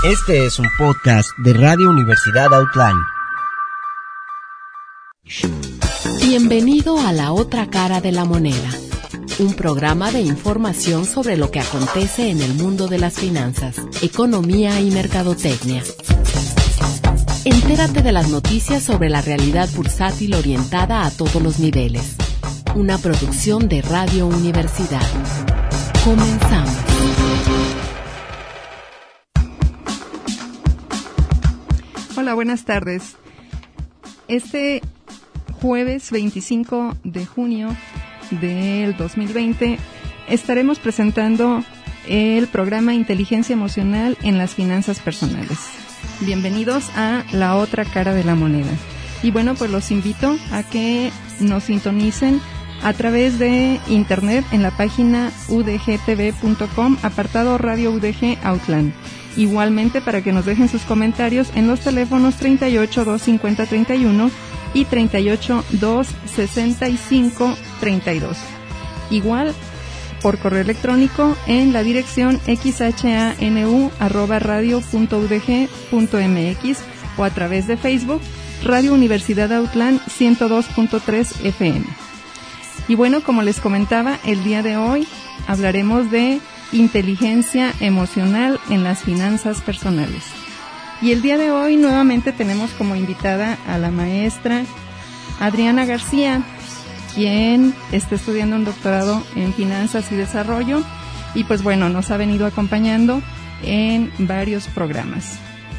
Este es un podcast de Radio Universidad Outland. Bienvenido a La Otra Cara de la Moneda, un programa de información sobre lo que acontece en el mundo de las finanzas, economía y mercadotecnia. Entérate de las noticias sobre la realidad bursátil orientada a todos los niveles. Una producción de Radio Universidad. Comenzamos. Hola, buenas tardes. Este jueves 25 de junio del 2020 estaremos presentando el programa Inteligencia Emocional en las Finanzas Personales. Bienvenidos a La Otra Cara de la Moneda. Y bueno, pues los invito a que nos sintonicen a través de internet en la página udgtv.com, apartado Radio UDG Outland. Igualmente para que nos dejen sus comentarios en los teléfonos 38 250 31 y 38 265 32. Igual por correo electrónico en la dirección xhanu@radio.udg.mx o a través de Facebook Radio Universidad Outland 102.3 FM. Y bueno, como les comentaba, el día de hoy hablaremos de inteligencia emocional en las finanzas personales. Y el día de hoy nuevamente tenemos como invitada a la maestra Adriana García, quien está estudiando un doctorado en finanzas y desarrollo y pues bueno, nos ha venido acompañando en varios programas.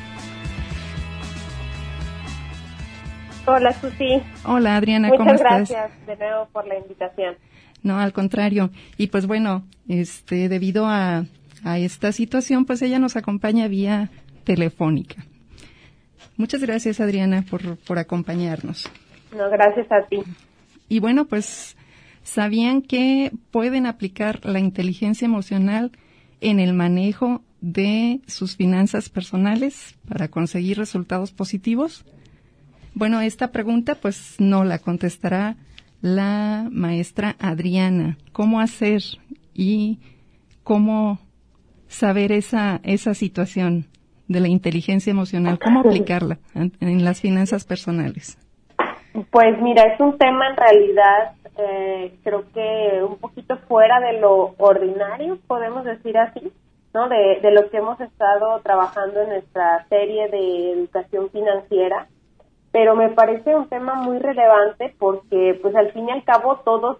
Hola, Susi. Hola, Adriana, ¿cómo estás? Muchas gracias de nuevo por la invitación. No, al contrario. Y pues bueno, debido a esta situación, pues ella nos acompaña vía telefónica. Muchas gracias, Adriana, por acompañarnos. No, gracias a ti. Y bueno, pues, ¿sabían que pueden aplicar la inteligencia emocional en el manejo de sus finanzas personales para conseguir resultados positivos? Bueno, esta pregunta pues no la contestará la maestra Adriana. ¿Cómo hacer y cómo saber esa situación de la inteligencia emocional? ¿Cómo aplicarla en las finanzas personales? Pues mira, es un tema en realidad creo que un poquito fuera de lo ordinario, podemos decir así, ¿no? De lo que hemos estado trabajando en nuestra serie de educación financiera. Pero me parece un tema muy relevante porque, pues, al fin y al cabo, todos,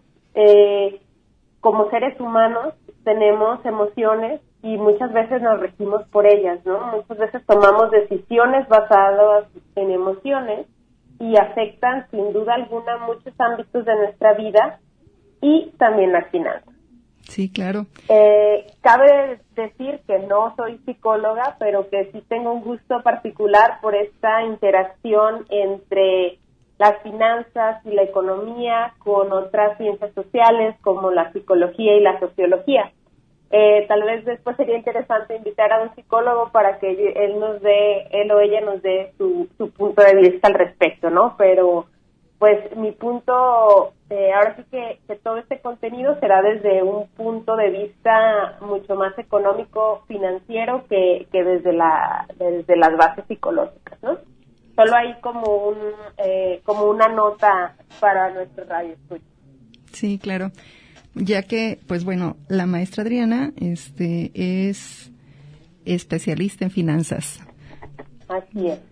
como seres humanos, tenemos emociones y muchas veces nos regimos por ellas, ¿no? Muchas veces tomamos decisiones basadas en emociones y afectan, sin duda alguna, muchos ámbitos de nuestra vida y también las finanzas. Sí, claro. Cabe decir que no soy psicóloga, pero que sí tengo un gusto particular por esta interacción entre las finanzas y la economía con otras ciencias sociales como la psicología y la sociología. Tal vez después sería interesante invitar a un psicólogo para que él o ella nos dé su punto de vista al respecto, ¿no? Pero pues mi punto, ahora sí que todo este contenido será desde un punto de vista mucho más económico, financiero, que desde las bases psicológicas, ¿no? Solo hay como una nota para nuestro radio escucha. Sí, claro. Ya que, pues bueno, la maestra Adriana es especialista en finanzas. Así es.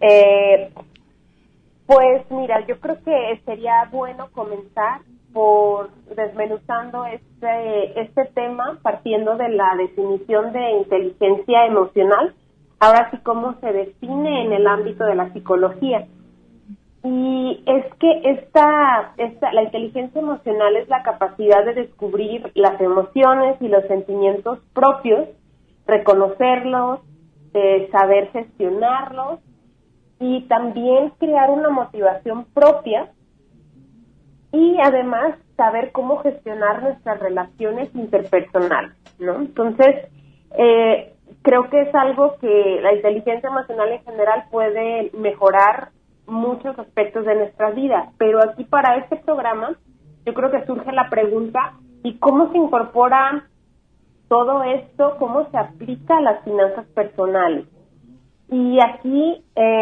Pues mira, yo creo que sería bueno comenzar por desmenuzando este tema partiendo de la definición de inteligencia emocional, ahora sí cómo se define en el ámbito de la psicología. Y es que la inteligencia emocional es la capacidad de descubrir las emociones y los sentimientos propios, reconocerlos, saber gestionarlos, y también crear una motivación propia y además saber cómo gestionar nuestras relaciones interpersonales, ¿no? Entonces, creo que es algo que la inteligencia emocional en general puede mejorar muchos aspectos de nuestra vida, pero aquí para este programa yo creo que surge la pregunta, ¿y cómo se incorpora todo esto, cómo se aplica a las finanzas personales? Y aquí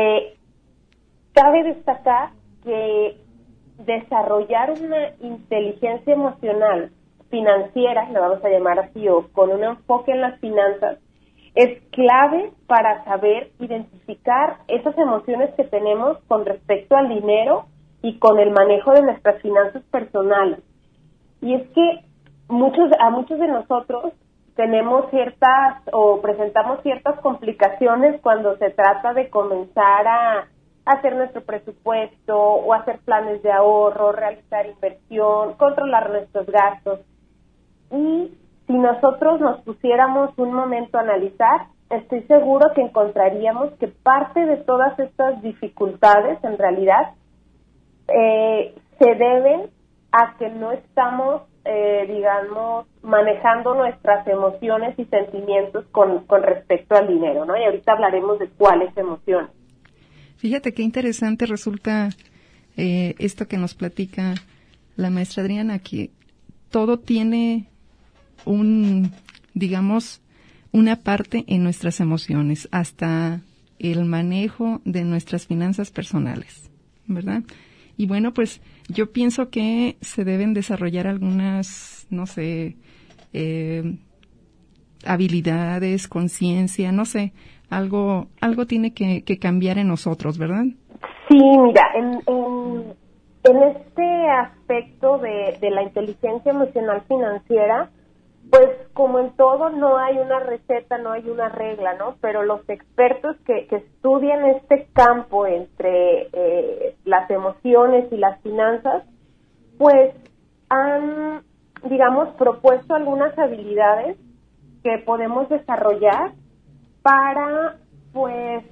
cabe destacar que desarrollar una inteligencia emocional financiera, la vamos a llamar así, o con un enfoque en las finanzas, es clave para saber identificar esas emociones que tenemos con respecto al dinero y con el manejo de nuestras finanzas personales. Y es que a muchos de nosotros tenemos presentamos ciertas complicaciones cuando se trata de comenzar a hacer nuestro presupuesto o hacer planes de ahorro, realizar inversión, controlar nuestros gastos. Y si nosotros nos pusiéramos un momento a analizar, estoy seguro que encontraríamos que parte de todas estas dificultades, en realidad, se deben a que no estamos, manejando nuestras emociones y sentimientos con respecto al dinero, ¿no? Y ahorita hablaremos de cuáles emociones. Fíjate qué interesante resulta esto que nos platica la maestra Adriana, que todo tiene una parte en nuestras emociones, hasta el manejo de nuestras finanzas personales, ¿verdad? Y bueno, pues yo pienso que se deben desarrollar algunas, habilidades, conciencia, algo tiene que cambiar en nosotros, ¿verdad? Sí, mira, en este aspecto de la inteligencia emocional financiera, pues como en todo no hay una receta, no hay una regla, ¿no? Pero los expertos que estudian este campo entre las emociones y las finanzas, pues han, propuesto algunas habilidades que podemos desarrollar para, pues,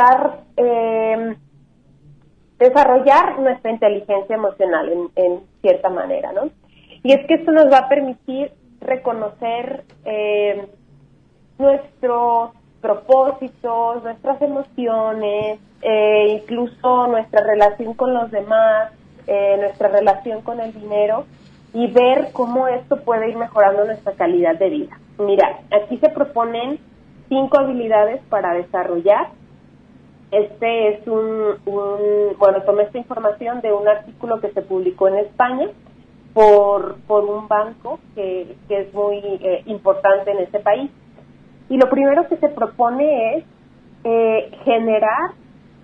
desarrollar nuestra inteligencia emocional en cierta manera, ¿no? Y es que esto nos va a permitir reconocer nuestros propósitos, nuestras emociones, incluso nuestra relación con los demás, nuestra relación con el dinero, y ver cómo esto puede ir mejorando nuestra calidad de vida. Mira, aquí se proponen 5 habilidades para desarrollar. Este es tomé esta información de un artículo que se publicó en España por un banco que es muy importante en este país. Y lo primero que se propone es generar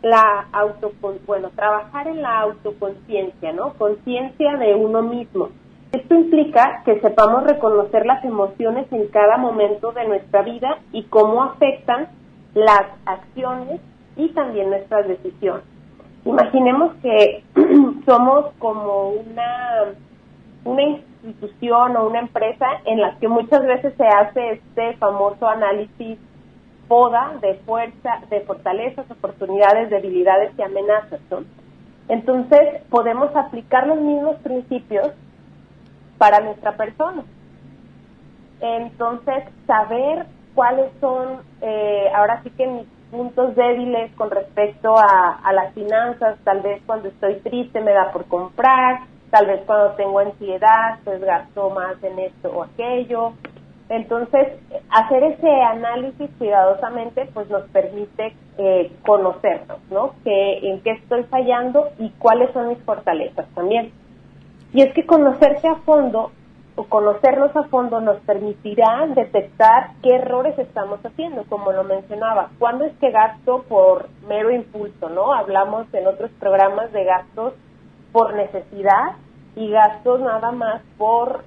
trabajar en la autoconciencia, ¿no? Conciencia de uno mismo. Esto implica que sepamos reconocer las emociones en cada momento de nuestra vida y cómo afectan las acciones y también nuestras decisiones. Imaginemos que somos como una institución o una empresa en la que muchas veces se hace este famoso análisis FODA de fuerza, de fortalezas, oportunidades, debilidades y amenazas, ¿no? Entonces podemos aplicar los mismos principios para nuestra persona. Entonces, saber cuáles son, ahora sí que mis puntos débiles con respecto a las finanzas. Tal vez cuando estoy triste me da por comprar, tal vez cuando tengo ansiedad pues gasto más en esto o aquello. Entonces, hacer ese análisis cuidadosamente pues nos permite conocernos, ¿no? En qué estoy fallando y cuáles son mis fortalezas también. Y es que conocernos a fondo nos permitirá detectar qué errores estamos haciendo, como lo mencionaba. ¿Cuándo es que gasto por mero impulso, no? Hablamos en otros programas de gastos por necesidad y gastos nada más por,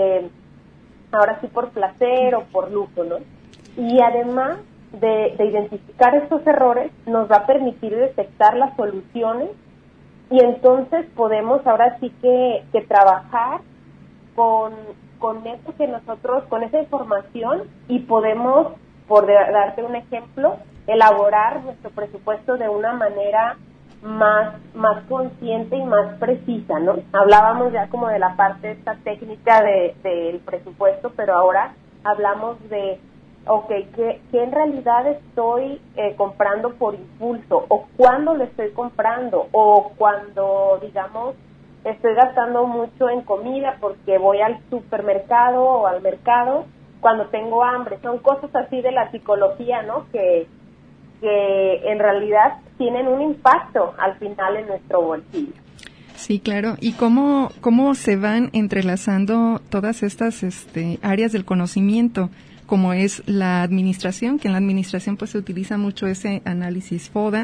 ahora sí, por placer o por lujo, ¿no? Y además de identificar estos errores, nos va a permitir detectar las soluciones, y entonces podemos ahora sí que trabajar con eso que nosotros, con esa información, y podemos, por darte un ejemplo, elaborar nuestro presupuesto de una manera más consciente y más precisa, ¿no? Hablábamos ya como de la parte esta técnica del presupuesto, pero ahora hablamos de ¿qué en realidad estoy comprando por impulso? ¿O cuándo lo estoy comprando? O cuando, digamos, estoy gastando mucho en comida porque voy al supermercado o al mercado cuando tengo hambre. Son cosas así de la psicología, ¿no? Que que en realidad tienen un impacto al final en nuestro bolsillo. Sí, claro. ¿Y cómo se van entrelazando todas estas áreas del conocimiento, como es la administración, que en la administración pues se utiliza mucho ese análisis FODA,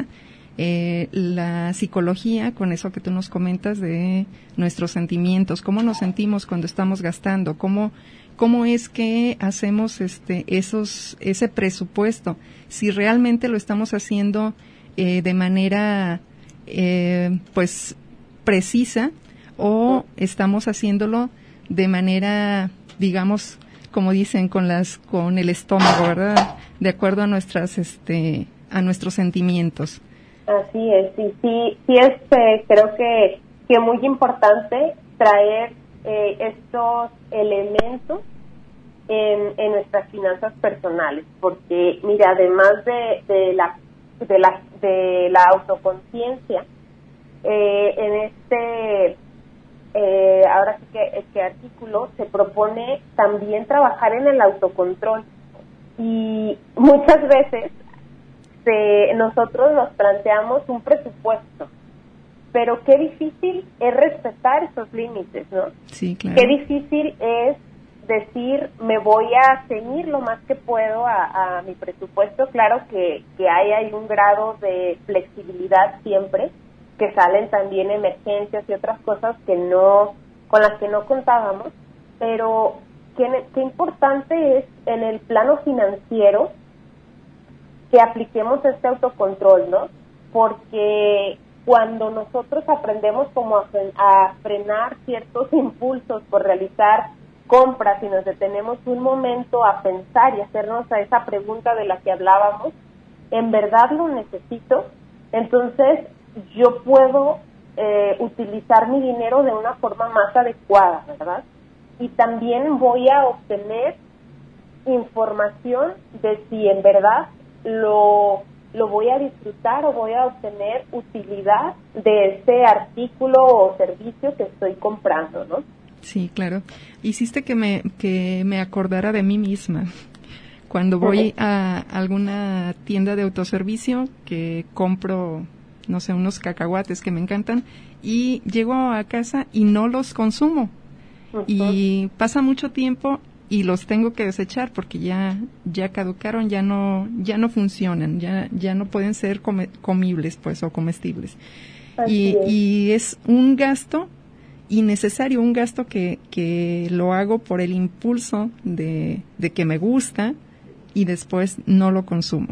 la psicología, con eso que tú nos comentas de nuestros sentimientos, cómo nos sentimos cuando estamos gastando, cómo es que hacemos ese presupuesto, si realmente lo estamos haciendo de manera pues precisa, o estamos haciéndolo de manera, digamos, como dicen, con el estómago, ¿verdad? De acuerdo a nuestros sentimientos. Así es, sí, creo que muy importante traer estos elementos en nuestras finanzas personales, porque mira, además de la autoconciencia, en ahora sí que este artículo se propone también trabajar en el autocontrol, y muchas veces nosotros nos planteamos un presupuesto, pero qué difícil es respetar esos límites, ¿no? Sí, claro. Qué difícil es decir, me voy a ceñir lo más que puedo a mi presupuesto. Claro que hay un grado de flexibilidad siempre, que salen también emergencias y otras cosas con las que no contábamos, pero qué importante es en el plano financiero que apliquemos este autocontrol, ¿no? Porque cuando nosotros aprendemos como a frenar ciertos impulsos por realizar compras y nos detenemos un momento a pensar y hacernos a esa pregunta de la que hablábamos, ¿en verdad lo necesito? Entonces yo puedo utilizar mi dinero de una forma más adecuada, ¿verdad? Y también voy a obtener información de si en verdad lo voy a disfrutar o voy a obtener utilidad de ese artículo o servicio que estoy comprando, ¿no? Sí, claro. Hiciste que me acordara de mí misma. Cuando voy a alguna tienda de autoservicio que compro, no sé, unos cacahuates que me encantan, y llego a casa y no los consumo. Y pasa mucho tiempo y los tengo que desechar porque ya caducaron, ya no funcionan, ya no pueden ser comibles, pues, o comestibles. Y es un gasto innecesario, un gasto que lo hago por el impulso de que me gusta y después no lo consumo.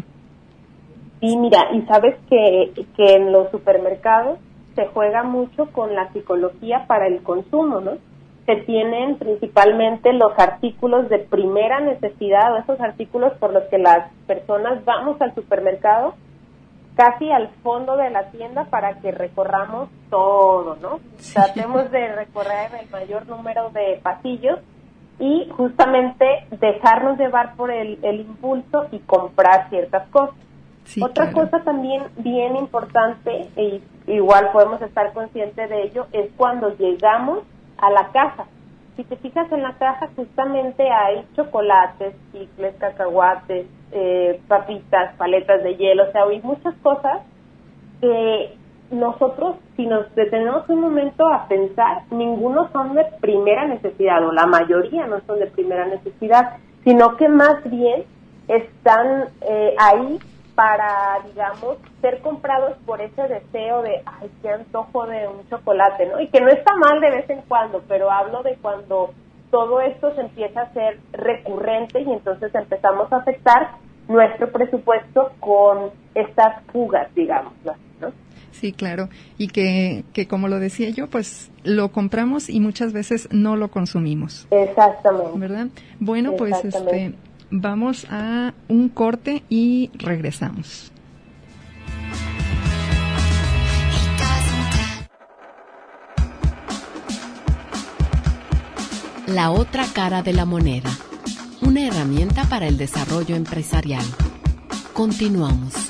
Y mira, y sabes que en los supermercados se juega mucho con la psicología para el consumo, ¿no? Se tienen principalmente los artículos de primera necesidad, o esos artículos por los que las personas vamos al supermercado casi al fondo de la tienda para que recorramos todo, ¿no? Sí. Tratemos de recorrer el mayor número de pasillos y justamente dejarnos llevar por el impulso y comprar ciertas cosas. Sí, otra cosa también bien importante, e igual podemos estar conscientes de ello, es cuando llegamos a la caja. Si te fijas en la caja, justamente hay chocolates, chicles, cacahuates, papitas, paletas de hielo, o sea, hay muchas cosas que nosotros, si nos detenemos un momento a pensar, ninguno son de primera necesidad, o la mayoría no son de primera necesidad, sino que más bien están ahí para, digamos, ser comprados por ese deseo de, ay, qué antojo de un chocolate, ¿no? Y que no está mal de vez en cuando, pero hablo de cuando todo esto se empieza a ser recurrente y entonces empezamos a afectar nuestro presupuesto con estas fugas, digamos, ¿no? Sí, claro, y que como lo decía yo, pues lo compramos y muchas veces no lo consumimos. Exactamente. ¿Verdad? Bueno, pues vamos a un corte y regresamos. La otra cara de la moneda. Una herramienta para el desarrollo empresarial. Continuamos.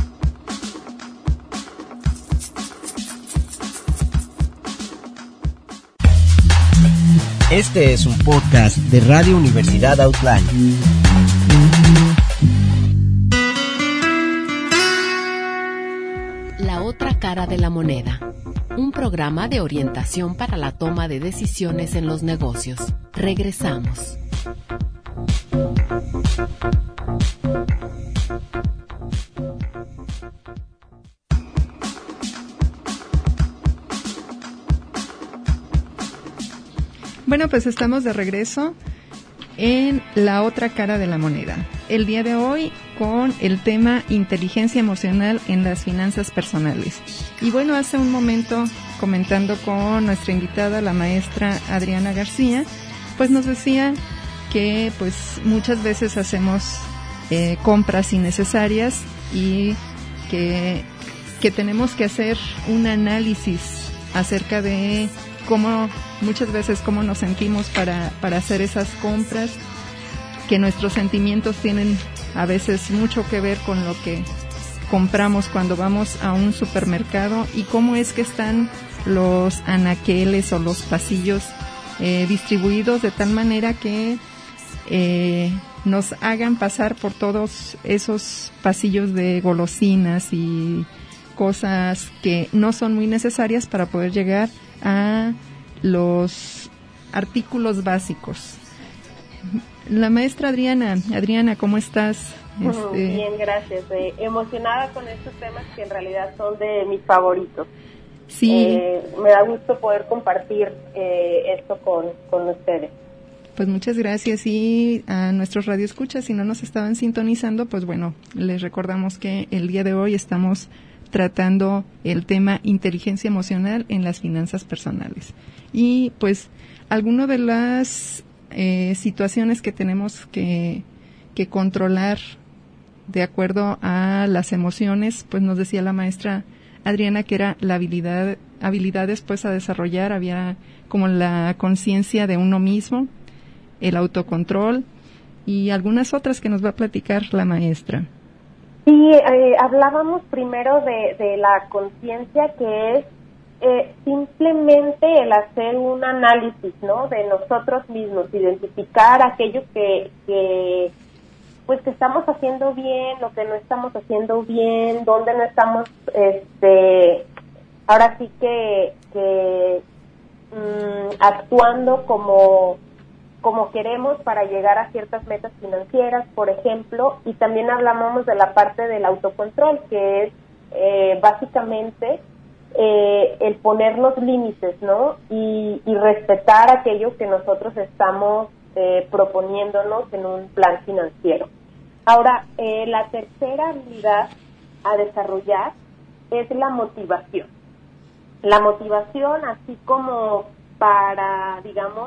Este es un podcast de Radio Universidad Outline. cara de la moneda, un programa de orientación para la toma de decisiones en los negocios. Regresamos. Bueno, pues estamos de regreso en la otra cara de la moneda. El día de hoy con el tema inteligencia emocional en las finanzas personales. Y bueno, hace un momento comentando con nuestra invitada, la maestra Adriana García, pues nos decía que pues muchas veces hacemos compras innecesarias y que tenemos que hacer un análisis acerca de muchas veces cómo nos sentimos para hacer esas compras, que nuestros sentimientos tienen a veces mucho que ver con lo que compramos cuando vamos a un supermercado y cómo es que están los anaqueles o los pasillos distribuidos de tal manera que nos hagan pasar por todos esos pasillos de golosinas y cosas que no son muy necesarias para poder llegar a los artículos básicos. La maestra Adriana, ¿cómo estás? Bien, gracias. Emocionada con estos temas que en realidad son de mis favoritos. Sí. Me da gusto poder compartir esto con ustedes. Pues muchas gracias, y a nuestros radioescuchas, si no nos estaban sintonizando, pues bueno, les recordamos que el día de hoy estamos tratando el tema inteligencia emocional en las finanzas personales. Y pues alguna de las situaciones que tenemos que controlar de acuerdo a las emociones, pues nos decía la maestra Adriana que era la habilidades pues a desarrollar, había como la conciencia de uno mismo, el autocontrol y algunas otras que nos va a platicar la maestra. Sí, hablábamos primero de la conciencia, que es simplemente el hacer un análisis, ¿no?, de nosotros mismos, identificar aquello que pues que estamos haciendo bien, lo que no estamos haciendo bien, dónde no estamos, ahora sí que actuando como queremos para llegar a ciertas metas financieras, por ejemplo. Y también hablábamos de la parte del autocontrol, que es básicamente el poner los límites, ¿no?, y respetar aquello que nosotros estamos proponiéndonos en un plan financiero. Ahora, la tercera habilidad a desarrollar es la motivación. La motivación, así como para, digamos,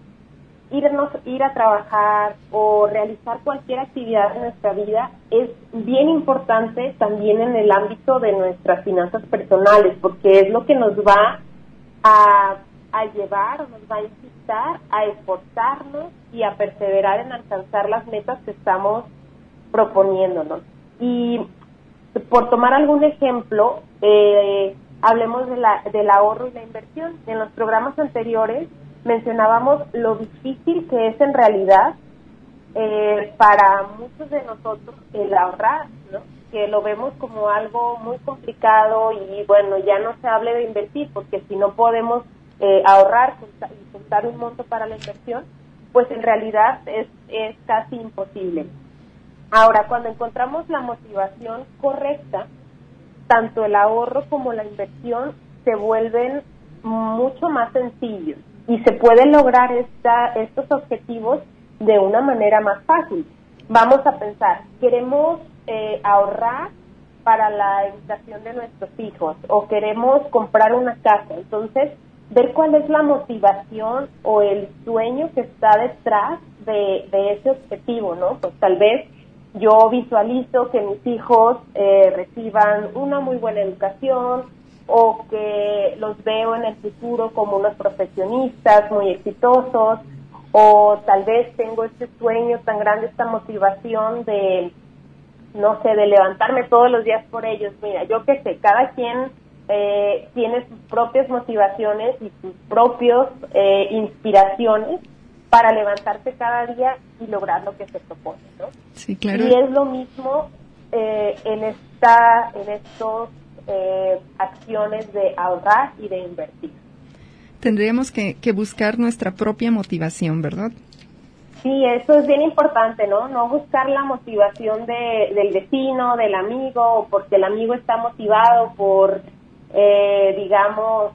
ir a trabajar o realizar cualquier actividad en nuestra vida, es bien importante también en el ámbito de nuestras finanzas personales, porque es lo que nos va a llevar o nos va a incitar a esforzarnos y a perseverar en alcanzar las metas que estamos proponiéndonos. Y por tomar algún ejemplo, hablemos del ahorro y la inversión. En los programas anteriores mencionábamos lo difícil que es en realidad para muchos de nosotros el ahorrar, ¿no?, que lo vemos como algo muy complicado, y bueno, ya no se hable de invertir, porque si no podemos ahorrar y juntar un monto para la inversión, pues en realidad es casi imposible. Ahora, cuando encontramos la motivación correcta, tanto el ahorro como la inversión se vuelven mucho más sencillos y se pueden lograr estos objetivos de una manera más fácil. Vamos a pensar, queremos ahorrar para la educación de nuestros hijos o queremos comprar una casa. Entonces, ver cuál es la motivación o el sueño que está detrás de ese objetivo, ¿no? Pues tal vez yo visualizo que mis hijos reciban una muy buena educación, o que los veo en el futuro como unos profesionistas muy exitosos, o tal vez tengo este sueño tan grande, esta motivación de, no sé, de levantarme todos los días por ellos. Mira, yo qué sé, cada quien tiene sus propias motivaciones y sus propias inspiraciones para levantarse cada día y lograr lo que se propone, ¿no? Sí, claro. Y es lo mismo en estos acciones de ahorrar y de invertir. Tendríamos que buscar nuestra propia motivación, ¿verdad? Sí, eso es bien importante, ¿no? No buscar la motivación del vecino, del amigo, o porque el amigo está motivado por, digamos,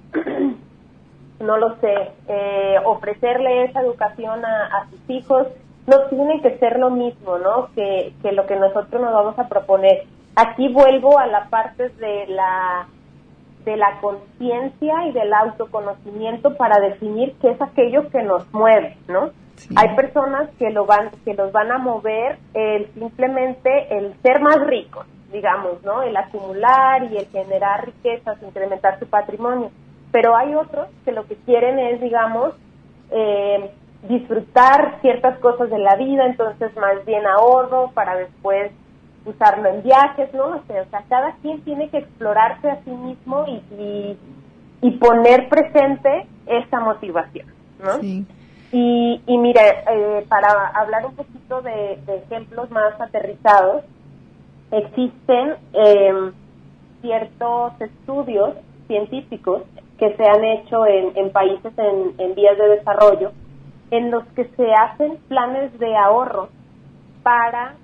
no lo sé, ofrecerle esa educación a sus hijos. No tiene que ser lo mismo, ¿no? Que lo que nosotros nos vamos a proponer. Aquí vuelvo a la parte de la conciencia y del autoconocimiento para definir qué es aquello que nos mueve, ¿no? Sí. Hay personas que los van a mover simplemente el ser más ricos, digamos, ¿no? El acumular y el generar riquezas, incrementar su patrimonio. Pero hay otros que lo que quieren es, digamos, disfrutar ciertas cosas de la vida, entonces más bien ahorro para después usarlo en viajes, no sé, o sea, cada quien tiene que explorarse a sí mismo y poner presente esa motivación, ¿no? Sí. Y mira, para hablar un poquito de ejemplos más aterrizados, existen ciertos estudios científicos que se han hecho en países en vías de desarrollo, en los que se hacen planes de ahorro para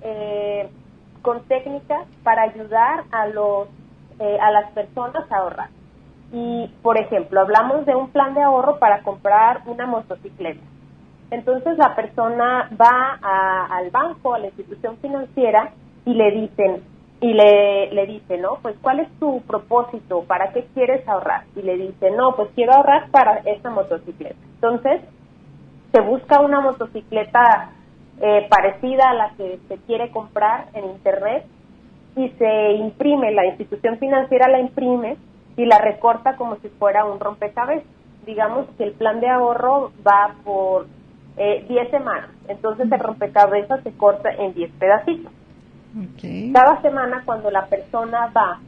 con técnicas para ayudar a las personas a ahorrar. Y, por ejemplo, hablamos de un plan de ahorro para comprar una motocicleta. Entonces, la persona va al banco, a la institución financiera, y le dicen, le dice, ¿no? Pues, ¿cuál es tu propósito? ¿Para qué quieres ahorrar? Y le dice, no, pues quiero ahorrar para esta motocicleta. Entonces, se busca una motocicleta parecida a la que se quiere comprar en Internet y se imprime, la institución financiera la imprime y la recorta como si fuera un rompecabezas. Digamos que el plan de ahorro va por 10 semanas, entonces el rompecabezas se corta en 10 pedacitos. Okay. Cada semana cuando la persona va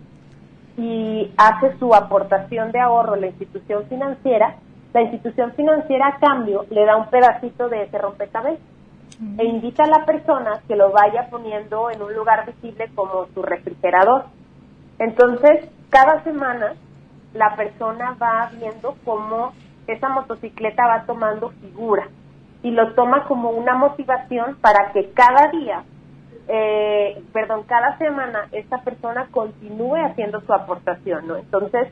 y hace su aportación de ahorro a la institución financiera a cambio le da un pedacito de ese rompecabezas e invita a la persona que lo vaya poniendo en un lugar visible como su refrigerador. Entonces, cada semana la persona va viendo cómo esa motocicleta va tomando figura y lo toma como una motivación para que cada semana esta persona continúe haciendo su aportación, ¿no? Entonces,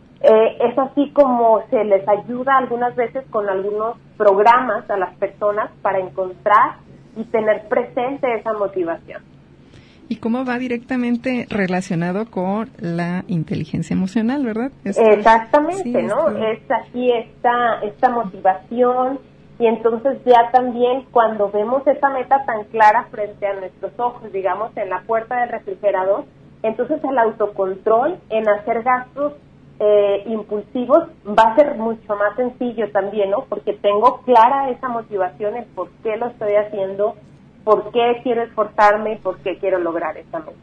es así como se les ayuda algunas veces con algunos programas a las personas para encontrar y tener presente esa motivación. Y cómo va directamente relacionado con la inteligencia emocional, ¿verdad? Exactamente, sí, ¿no? Es aquí esta motivación, y entonces ya también cuando vemos esa meta tan clara frente a nuestros ojos, digamos, en la puerta del refrigerador, entonces el autocontrol en hacer gastos impulsivos va a ser mucho más sencillo también, ¿no? Porque tengo clara esa motivación, el por qué lo estoy haciendo, por qué quiero esforzarme, por qué quiero lograr esa meta.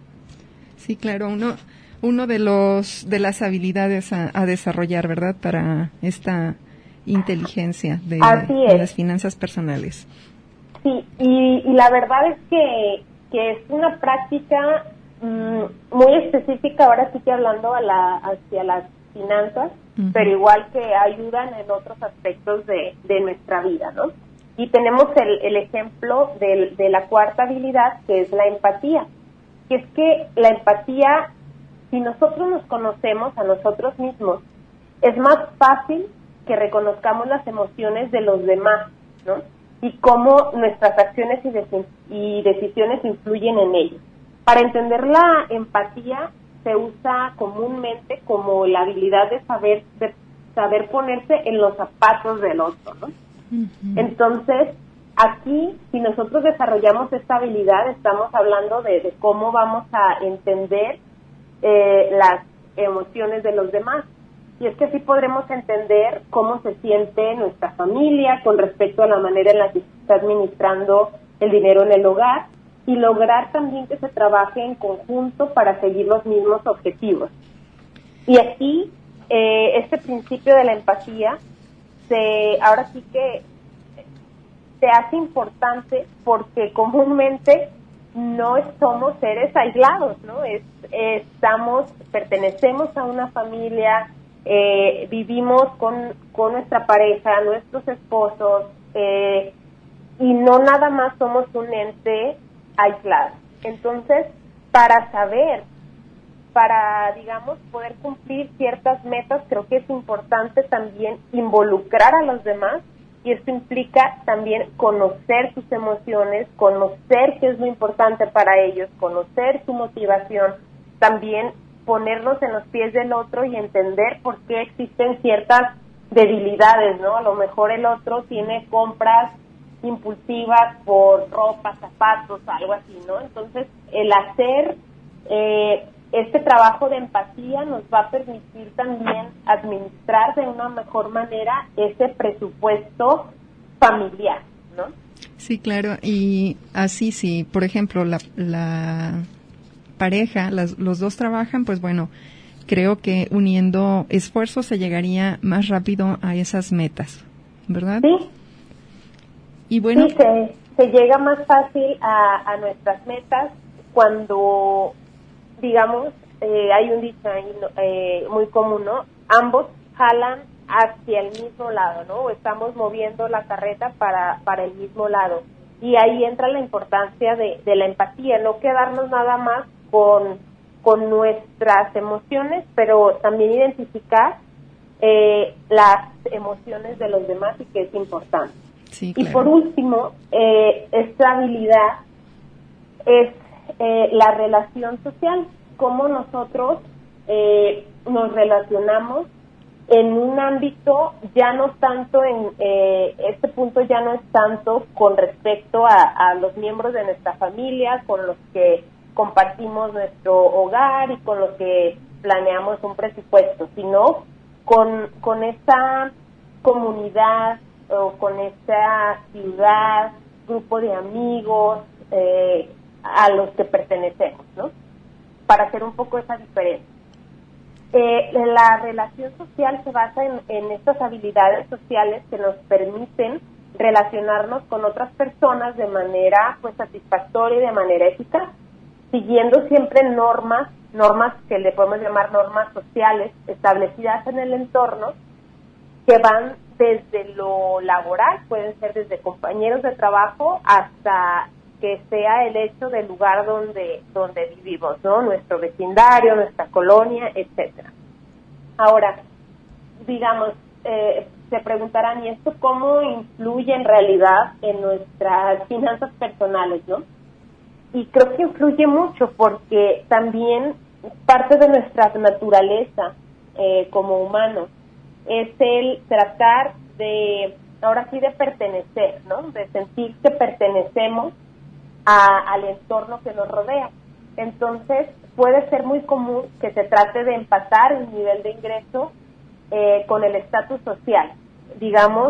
Sí, claro, uno de las habilidades a desarrollar, ¿verdad? Para esta inteligencia de las finanzas personales. Sí, y la verdad es que es una práctica muy específica, ahora sí que hablando hacia las finanzas, pero igual que ayudan en otros aspectos de nuestra vida, ¿no? Y tenemos el ejemplo de la cuarta habilidad, que es la empatía. Que es que la empatía, si nosotros nos conocemos a nosotros mismos, es más fácil que reconozcamos las emociones de los demás, ¿no? Y cómo nuestras acciones y decisiones influyen en ellos. Para entender la empatía se usa comúnmente como la habilidad de saber ponerse en los zapatos del otro, ¿no? Entonces, aquí, si nosotros desarrollamos esta habilidad, estamos hablando de cómo vamos a entender las emociones de los demás. Y es que así podremos entender cómo se siente nuestra familia con respecto a la manera en la que se está administrando el dinero en el hogar y lograr también que se trabaje en conjunto para seguir los mismos objetivos. Y aquí, este principio de la empatía ahora sí que se hace importante porque comúnmente no somos seres aislados, ¿no? Pertenecemos a una familia, vivimos con nuestra pareja, nuestros esposos, y no nada más somos un ente aislado. Entonces, digamos, poder cumplir ciertas metas, creo que es importante también involucrar a los demás, y esto implica también conocer sus emociones, conocer qué es lo importante para ellos, conocer su motivación, también ponernos en los pies del otro y entender por qué existen ciertas debilidades, ¿no? A lo mejor el otro tiene compras impulsivas por ropa, zapatos, algo así, ¿no? Entonces, el hacer este trabajo de empatía nos va a permitir también administrar de una mejor manera ese presupuesto familiar, ¿no? Sí, claro, y así sí, por ejemplo, la pareja, los dos trabajan, pues bueno, creo que uniendo esfuerzos se llegaría más rápido a esas metas, ¿verdad? Sí. Y bueno, sí, se llega más fácil a nuestras metas cuando, digamos, hay un dicho ahí muy común, ¿no? Ambos jalan hacia el mismo lado, ¿no? O estamos moviendo la carreta para el mismo lado. Y ahí entra la importancia de la empatía, no quedarnos nada más con nuestras emociones, pero también identificar las emociones de los demás, y que es importante. Sí, claro. Y por último, esta habilidad es la relación social, cómo nosotros nos relacionamos en un ámbito, ya no tanto este punto ya no es tanto con respecto a los miembros de nuestra familia, con los que compartimos nuestro hogar y con los que planeamos un presupuesto, sino con esa comunidad o con esa ciudad, grupo de amigos a los que pertenecemos, ¿no? Para hacer un poco esa diferencia. La relación social se basa en estas habilidades sociales que nos permiten relacionarnos con otras personas de manera pues satisfactoria y de manera eficaz, siguiendo siempre normas que le podemos llamar normas sociales establecidas en el entorno, que van desde lo laboral, pueden ser desde compañeros de trabajo hasta que sea el hecho del lugar donde vivimos, ¿no? Nuestro vecindario, nuestra colonia, etcétera. Ahora, digamos, se preguntarán, ¿y esto cómo influye en realidad en nuestras finanzas personales, no? Y creo que influye mucho porque también parte de nuestra naturaleza como humanos es el tratar de, ahora sí, de pertenecer, ¿no? De sentir que pertenecemos al entorno que nos rodea. Entonces, puede ser muy común que se trate de empatar el nivel de ingreso con el estatus social, digamos,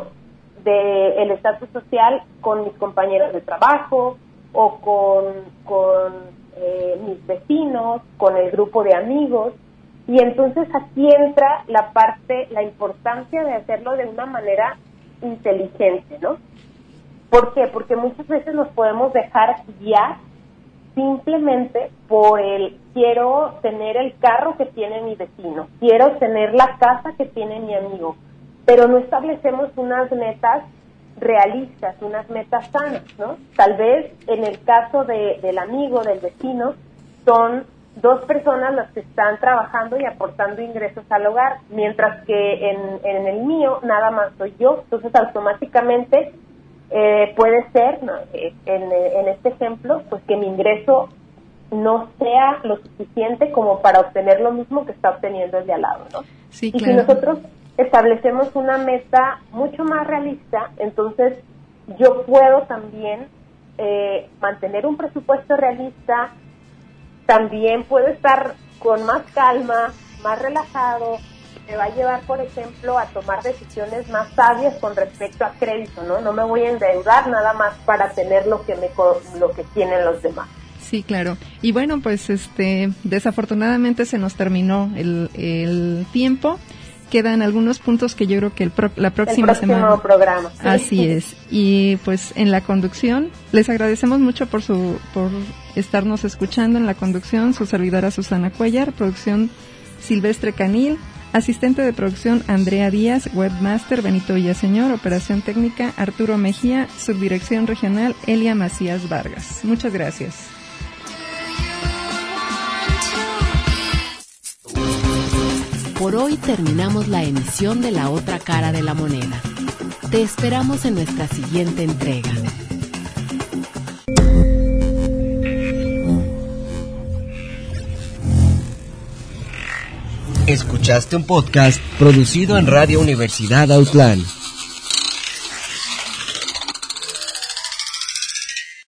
el estatus social con mis compañeros de trabajo o con mis vecinos, con el grupo de amigos. Y entonces aquí entra la importancia de hacerlo de una manera inteligente, ¿no? ¿Por qué? Porque muchas veces nos podemos dejar guiar simplemente por quiero tener el carro que tiene mi vecino, quiero tener la casa que tiene mi amigo, pero no establecemos unas metas realistas, unas metas sanas, ¿no? Tal vez en el caso del amigo, del vecino, son dos personas las que están trabajando y aportando ingresos al hogar, mientras que en el mío nada más soy yo. Entonces automáticamente puede ser, ¿no? en este ejemplo, pues que mi ingreso no sea lo suficiente como para obtener lo mismo que está obteniendo el de al lado, ¿no? Sí, y claro. si nosotros establecemos una meta mucho más realista, entonces yo puedo también mantener un presupuesto realista, también puedo estar con más calma, más relajado. Me va a llevar, por ejemplo, a tomar decisiones más sabias con respecto a crédito, ¿no? No me voy a endeudar nada más para tener lo que tienen los demás. Sí, claro. Y bueno, pues desafortunadamente se nos terminó el tiempo. Quedan algunos puntos que yo creo que la próxima semana. Programa. Sí. Así es. Y pues en la conducción les agradecemos mucho por estarnos escuchando. En la conducción, su servidora Susana Cuellar, producción Silvestre Canil, asistente de producción Andrea Díaz, webmaster Benito Villaseñor, operación técnica Arturo Mejía, subdirección regional Elia Macías Vargas. Muchas gracias. Por hoy terminamos la emisión de La Otra Cara de la Moneda. Te esperamos en nuestra siguiente entrega. Escuchaste un podcast producido en Radio Universidad Autlán.